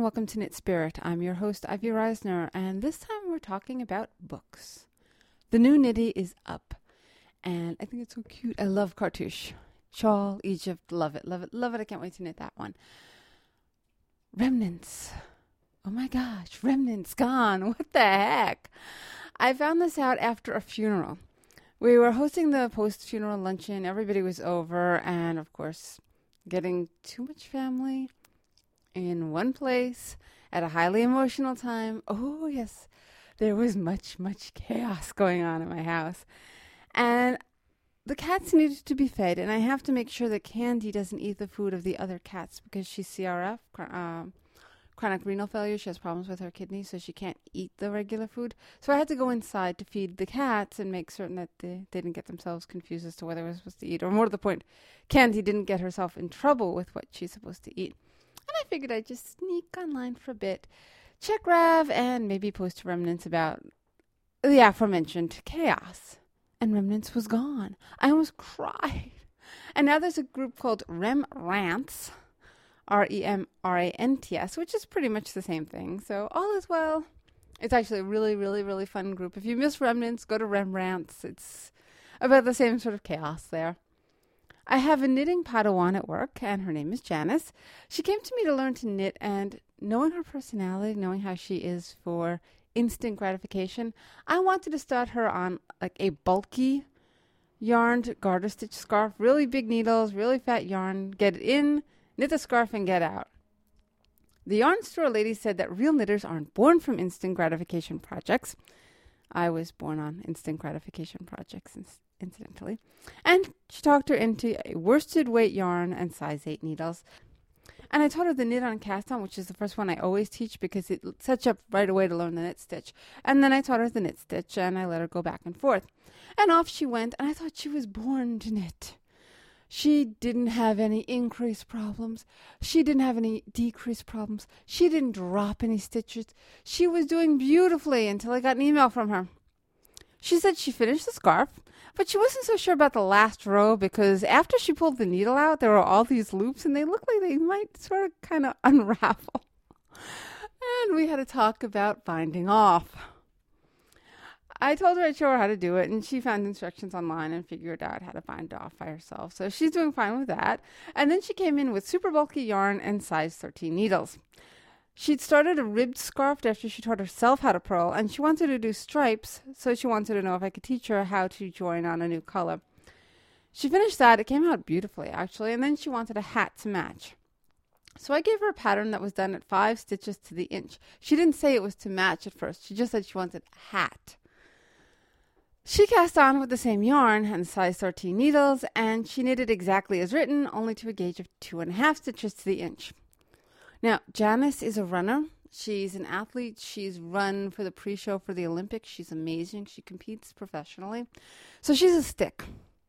welcome to Knit Spirit. I'm your host, Ivy Reisner, and this time we're talking about books. The new Knitty is up, and I think it's so cute. I love Cartouche. Shawl, Egypt, love it, love it, love it. I can't wait to knit that one. Remnants. Oh my gosh, remnants gone. What the heck? I found this out after a funeral. We were hosting the post-funeral luncheon. Everybody was over, and of course, getting too much family in one place at a highly emotional time. Oh, yes, there was much chaos going on in my house. And the cats needed to be fed, and I have to make sure that Candy doesn't eat the food of the other cats because she's CRF, chronic renal failure. She has problems with her kidneys, so she can't eat the regular food. So I had to go inside to feed the cats and make certain that they didn't get themselves confused as to what they were supposed to eat. Or more to the point, Candy didn't get herself in trouble with what she's supposed to eat. And I figured I'd just sneak online for a bit, check Rav, and maybe post remnants about the aforementioned chaos. And Remnants was gone. I almost cried. And now there's a group called Remrants, Remrants, which is pretty much the same thing. So all is well. It's actually a really fun group. If you miss Remnants, go to Remrants. It's about the same sort of chaos there. I have a knitting Padawan at work, and her name is Janice. She came to me to learn to knit, and knowing her personality, knowing how she is for instant gratification, I wanted to start her on like a bulky yarned garter stitch scarf, really big needles, really fat yarn, get it in, knit the scarf, and get out. The yarn store lady said that real knitters aren't born from instant gratification projects. I was born on instant gratification projects, incidentally. And she talked her into a worsted weight yarn and size 8 needles. And I taught her the knit on cast on, which is the first one I always teach because it sets you up right away to learn the knit stitch. And then I taught her the knit stitch, and I let her go back and forth. And off she went, and I thought she was born to knit. She didn't have any increase problems. She didn't have any decrease problems. She didn't drop any stitches. She was doing beautifully until I got an email from her. She said she finished the scarf, but she wasn't so sure about the last row because after she pulled the needle out, there were all these loops, and they looked like they might sort of kind of unravel. And we had to talk about binding off. I told her I'd show her how to do it, and she found instructions online and figured out how to bind off by herself. So she's doing fine with that. And then she came in with super bulky yarn and size 13 needles. She'd started a ribbed scarf after she taught herself how to purl, and she wanted to do stripes, so she wanted to know if I could teach her how to join on a new color. She finished that. It came out beautifully, actually, and then she wanted a hat to match. So I gave her a pattern that was done at 5 stitches to the inch. She didn't say it was to match at first. She just said she wanted a hat. She cast on with the same yarn and size 13 needles, and she knitted exactly as written, only to a gauge of 2.5 stitches to the inch. Now, Janice is a runner. She's an athlete. She's run for the pre-show for the Olympics. She's amazing. She competes professionally. So she's a stick.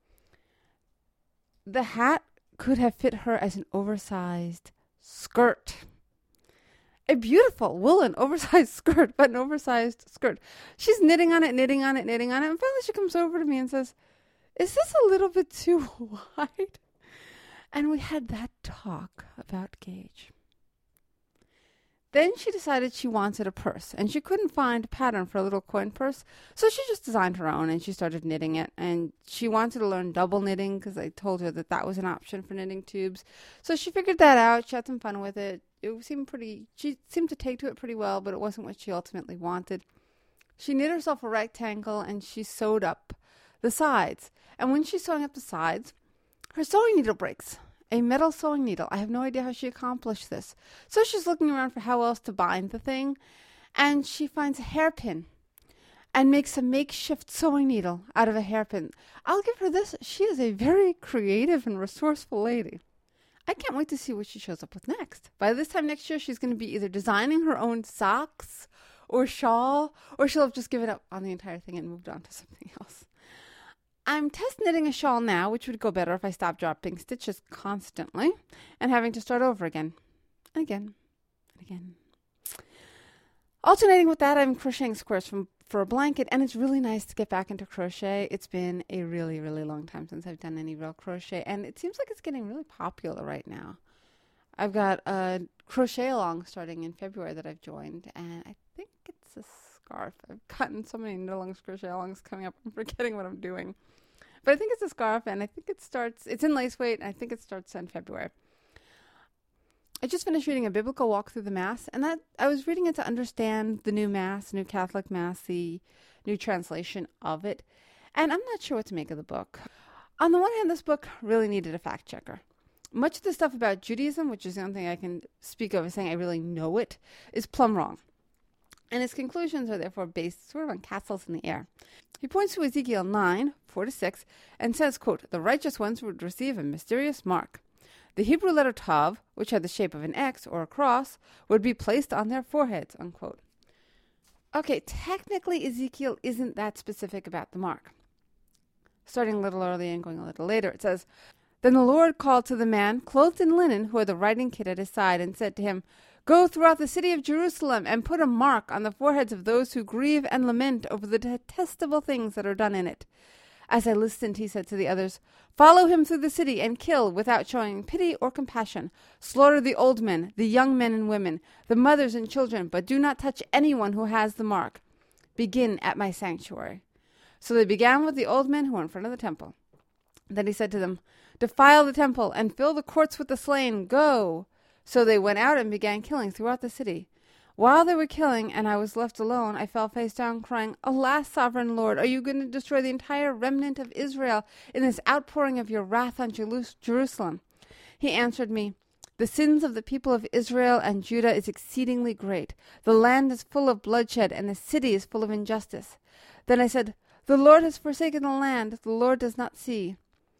The hat could have fit her as an oversized skirt. A beautiful woolen oversized skirt, but an oversized skirt. She's knitting on it, and finally she comes over to me and says, "Is this a little bit too wide?" And we had that talk about gauge. Then she decided she wanted a purse, and she couldn't find a pattern for a little coin purse, so she just designed her own, and she started knitting it. And she wanted to learn double knitting because I told her that was an option for knitting tubes. So she figured that out. She had some fun with it. She seemed to take to it pretty well, but it wasn't what she ultimately wanted. She knit herself a rectangle, and she sewed up the sides. And when she's sewing up the sides, her sewing needle breaks. A metal sewing needle. I have no idea how she accomplished this. So she's looking around for how else to bind the thing, and she finds a hairpin and makes a makeshift sewing needle out of a hairpin. I'll give her this. She is a very creative and resourceful lady. I can't wait to see what she shows up with next. By this time next year, she's going to be either designing her own socks or shawl, or she'll have just given up on the entire thing and moved on to something else. I'm test knitting a shawl now, which would go better if I stopped dropping stitches constantly and having to start over again and again and again. Alternating with that, I'm crocheting squares for a blanket, and it's really nice to get back into crochet. It's been a really long time since I've done any real crochet, and it seems like it's getting really popular right now. I've got a crochet along starting in February that I've joined, and I think it's a scarf. I've gotten so many knit-alongs, crochet alongs coming up. I'm forgetting what I'm doing. But I think it's a scarf, and I think it's in lace weight, and I think it starts in February. I just finished reading A Biblical Walk Through the Mass, and that I was reading it to understand the new Mass, new Catholic Mass, the new translation of it, and I'm not sure what to make of the book. On the one hand, this book really needed a fact checker. Much of the stuff about Judaism, which is the only thing I can speak of as saying I really know it, is plumb wrong. And his conclusions are therefore based sort of on castles in the air. He points to Ezekiel 9, 4-6, and says, quote, "The righteous ones would receive a mysterious mark. The Hebrew letter Tav, which had the shape of an X or a cross, would be placed on their foreheads," unquote. Okay, technically Ezekiel isn't that specific about the mark. Starting a little early and going a little later, it says, "Then the Lord called to the man clothed in linen who had the writing kit at his side and said to him, 'Go throughout the city of Jerusalem and put a mark on the foreheads of those who grieve and lament over the detestable things that are done in it.' As I listened, he said to the others, 'Follow him through the city and kill without showing pity or compassion. Slaughter the old men, the young men and women, the mothers and children, but do not touch anyone who has the mark. Begin at my sanctuary.' So they began with the old men who were in front of the temple. Then he said to them, 'Defile the temple and fill the courts with the slain. Go!' So they went out and began killing throughout the city. While they were killing, and I was left alone, I fell face down, crying, 'Alas, sovereign Lord, are you going to destroy the entire remnant of Israel in this outpouring of your wrath on Jerusalem?' He answered me, 'The sins of the people of Israel and Judah is exceedingly great. The land is full of bloodshed, and the city is full of injustice.' Then I said, 'The Lord has forsaken the land. The Lord does not see.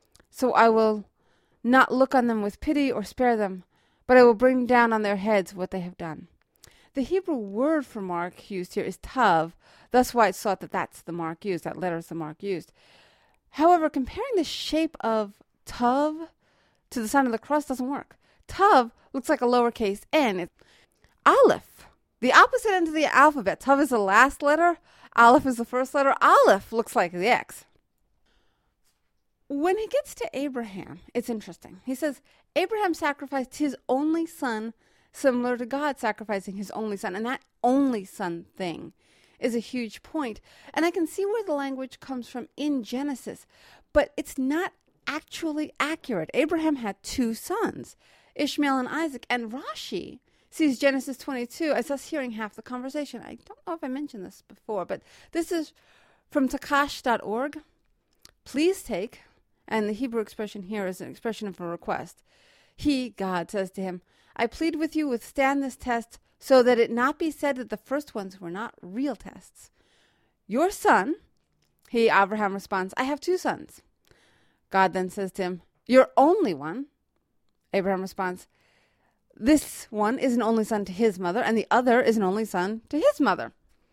So I will not look on them with pity or spare them, but I will bring down on their heads what they have done.'" The Hebrew word for mark used here is tav. Thus why it's thought that that's the mark used, that letter is the mark used. However, comparing the shape of tav to the sign of the cross doesn't work. Tav looks like a lowercase n. It's aleph, the opposite end of the alphabet. Tav is the last letter. Aleph is the first letter. Aleph looks like the X. When he gets to Abraham, it's interesting. He says, Abraham sacrificed his only son, similar to God sacrificing his only son. And that only son thing is a huge point. And I can see where the language comes from in Genesis, but it's not actually accurate. Abraham had two sons, Ishmael and Isaac, and Rashi sees Genesis 22 as us hearing half the conversation. I don't know if I mentioned this before, but this is from takash.org. Please take, and the Hebrew expression here is an expression of a request. He, God, says to him, "I plead with you, withstand this test, so that it not be said that the first ones were not real tests. Your son," he, Abraham, responds, "I have two sons." God then says to him, "Your only one." Abraham responds, "This one is an only son to his mother, and the other is an only son to his mother."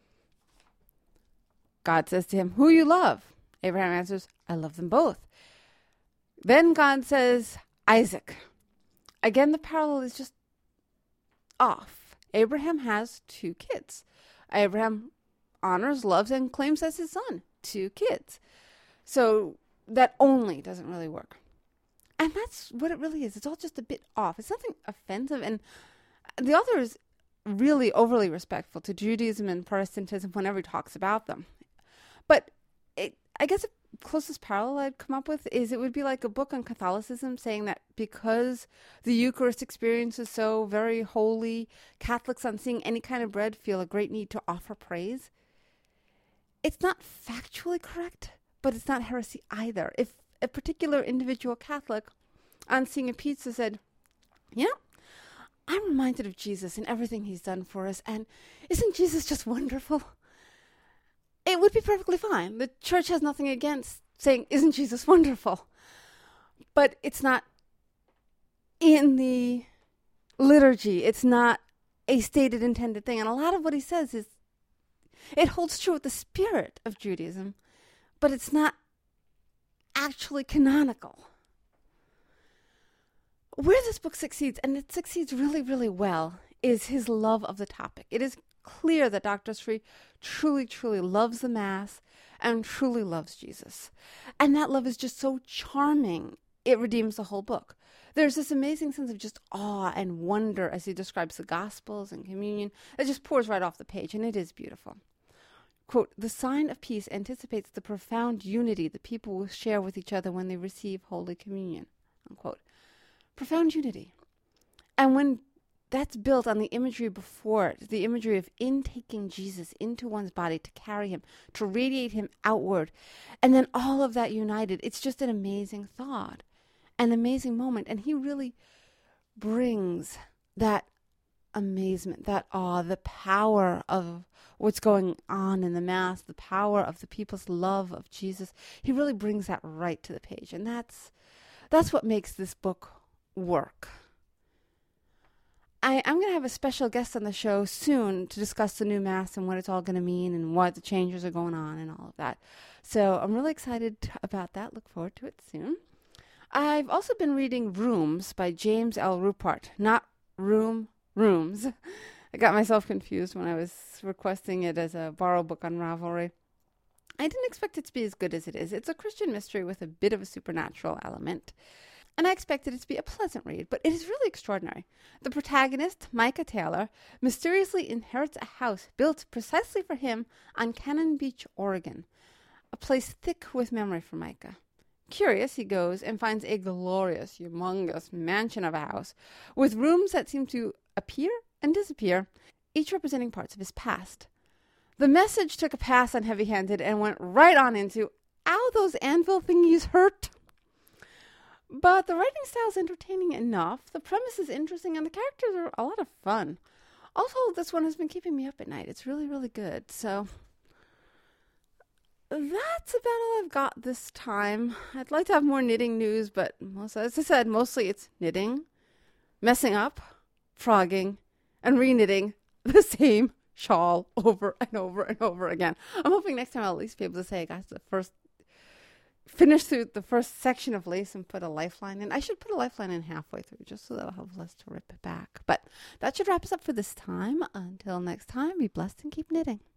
God says to him, "Who you love?" Abraham answers, "I love them both." Then God says, "Isaac." Again, the parallel is just off. Abraham has two kids. Abraham honors, loves, and claims as his son two kids. So that only doesn't really work. And that's what it really is. It's all just a bit off. It's nothing offensive. And the author is really overly respectful to Judaism and Protestantism whenever he talks about them. But I guess the closest parallel I'd come up with is it would be like a book on Catholicism saying that because the Eucharist experience is so very holy, Catholics on seeing any kind of bread feel a great need to offer praise. It's not factually correct, but it's not heresy either. If a particular individual Catholic on seeing a pizza said, I'm reminded of Jesus and everything he's done for us, and isn't Jesus just wonderful? It would be perfectly fine. The church has nothing against saying, isn't Jesus wonderful? But it's not in the liturgy. It's not a stated intended thing. And a lot of what he says is, it holds true with the spirit of Judaism, but it's not actually canonical. Where this book succeeds, and it succeeds really, really well, is his love of the topic. It is clear that Dr. Sri truly, truly loves the Mass and truly loves Jesus. And that love is just so charming it redeems the whole book. There's this amazing sense of just awe and wonder as he describes the Gospels and communion that just pours right off the page, and it is beautiful. Quote, "The sign of peace anticipates the profound unity the people will share with each other when they receive Holy Communion." Unquote. Profound unity. And when that's built on the imagery before it, the imagery of intaking Jesus into one's body to carry him, to radiate him outward, and then all of that united, it's just an amazing thought, an amazing moment. And he really brings that amazement, that awe, the power of what's going on in the Mass, the power of the people's love of Jesus. He really brings that right to the page. And that's what makes this book work. I'm going to have a special guest on the show soon to discuss the new Mass and what it's all going to mean and what the changes are going on and all of that. So I'm really excited about that. Look forward to it soon. I've also been reading Rooms by James L. Rupert, not Rooms. I got myself confused when I was requesting it as a borrow book on Ravelry. I didn't expect it to be as good as it is. It's a Christian mystery with a bit of a supernatural element. And I expected it to be a pleasant read, but it is really extraordinary. The protagonist, Micah Taylor, mysteriously inherits a house built precisely for him on Cannon Beach, Oregon, a place thick with memory for Micah. Curious, he goes and finds a glorious, humongous mansion of a house with rooms that seem to appear and disappear, each representing parts of his past. The message took a pass on heavy-handed and went right on into, ow, those anvil thingies hurt. But the writing style is entertaining enough, the premise is interesting, and the characters are a lot of fun. Also, this one has been keeping me up at night. It's really, really good. So that's about all I've got this time. I'd like to have more knitting news, but as I said, mostly it's knitting, messing up, frogging, and re-knitting the same shawl over and over and over again. I'm hoping next time I'll at least be able to say I got finish through the first section of lace and put a lifeline in. I should put a lifeline in halfway through just so that I'll have less to rip it back. But that should wrap us up for this time. Until next time, be blessed and keep knitting.